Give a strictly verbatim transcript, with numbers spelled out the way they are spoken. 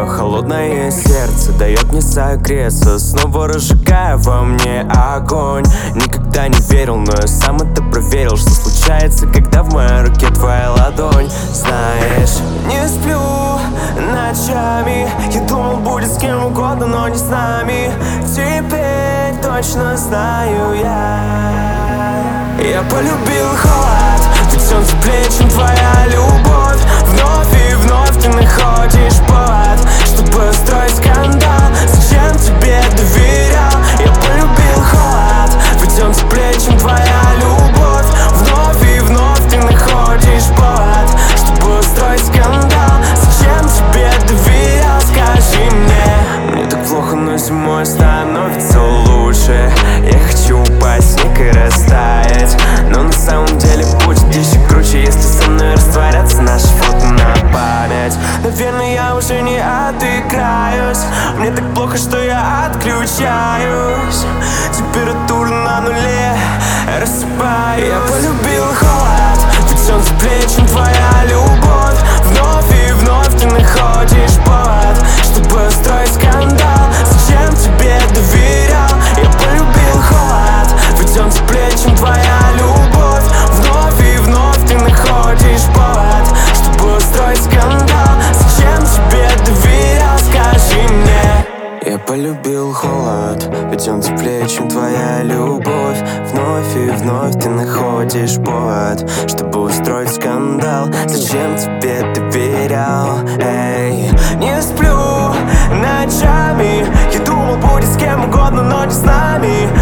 Твое холодное сердце дает мне согреться, снова разжигая во мне огонь. Никогда не верил, но я сам это проверил, что случается, когда в моей руке твоя ладонь. Знаешь, не сплю ночами, я думал, будет с кем угодно, но не с нами. Теперь точно знаю я. Я полюбил холод, ведь он теплее, чем твоя любовь. Вновь и вновь ты находишь повод, чтобы устроить скандал. Зачем тебе доверял? Я полюбил холод, ведь он теплее, чем твоя любовь. Вновь и вновь ты находишь повод, чтобы устроить скандал. Зачем тебе доверял? Скажи мне. Мне так плохо, но зимой становится лучше. Я хочу упасть в снег и растаять, но на самом деле будет еще круче, если со мной растворятся наши фото на память. Наверное, я уже не отыграюсь. Мне так плохо, что я отключаюсь. Температура на нуле, рассыпаюсь. Я полюбил холод, ведь он теплее, чем твоя любовь. Вновь и вновь ты находишь повод, чтобы устроить скандал. Зачем тебе доверял? Я полюбил холод, ведь он теплее, чем твоя любовь. Вновь и вновь ты находишь повод, чтобы устроить скандал. Зачем тебе доверял? Скажи мне. Я полюбил холод, ведь он теплее, чем твоя любовь. Вновь и вновь ты находишь повод, чтобы устроить скандал. Зачем тебе доверял? Эй, не сплю ночами, я думал, будет с кем угодно, но не с нами.